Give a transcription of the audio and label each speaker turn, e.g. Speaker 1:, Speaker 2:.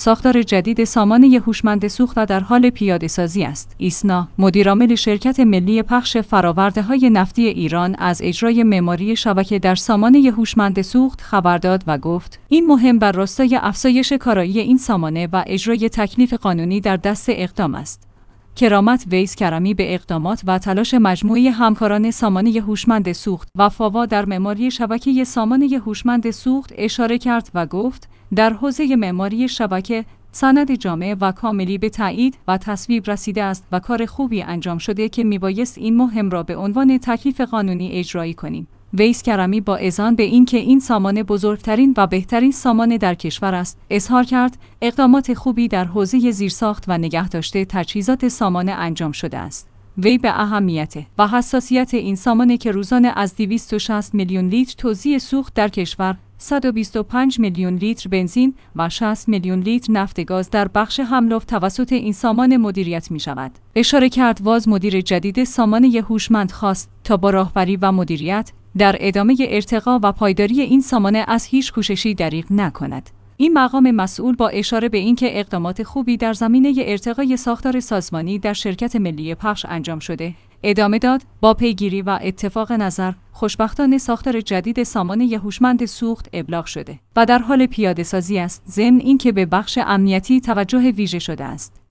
Speaker 1: ساختار جدید سامانه هوشمند سوخت در حال پیاده‌سازی است. ایسنا، مدیرعامل شرکت ملی پخش فرآورده‌های نفتی ایران، از اجرای معماری شبکه در سامانه هوشمند سوخت خبر داد و گفت: این مهم بر راستای افزایش کارایی این سامانه و اجرای تکلیف قانونی در دست اقدام است. کرامت ویس کرمی به اقدامات و تلاش مجموعی همکاران سامانه هوشمند سوخت و فاوا در معماری شبکه سامانه هوشمند سوخت اشاره کرد و گفت: در حوزه معماری شبکه سند جامع و کاملی به تایید و تصویب رسیده است و کار خوبی انجام شده که میبایست این مهم را به عنوان تکلیف قانونی اجرایی کنیم. ویس کرمی با اذعان به اینکه این سامانه بزرگترین و بهترین سامانه در کشور است، اظهار کرد اقدامات خوبی در حوزه زیرساخت و نگهداشت تجهیزات سامانه انجام شده است. وی به اهمیت و حساسیت این سامانه که روزانه از 260 میلیون لیتر توزیع سوخت در کشور، 125 میلیون لیتر بنزین و 60 میلیون لیتر نفت گاز در بخش حمل توسط این سامانه مدیریت می شود. اشاره کرد واز مدیر جدید سامانه هوشمند خواست تا با راهبری و مدیریت در ادامه ارتقا و پایداری این سامانه از هیچ کوششی دریغ نکند. این مقام مسئول با اشاره به اینکه اقدامات خوبی در زمینه ارتقای ساختار سازمانی در شرکت ملی پخش انجام شده، ادامه داد: با پیگیری و اتفاق نظر، خوشبختانه ساختار جدید سامانه هوشمند سوخت ابلاغ شده و در حال پیاده‌سازی است، ضمن اینکه به بخش امنیتی توجه ویژه شده است.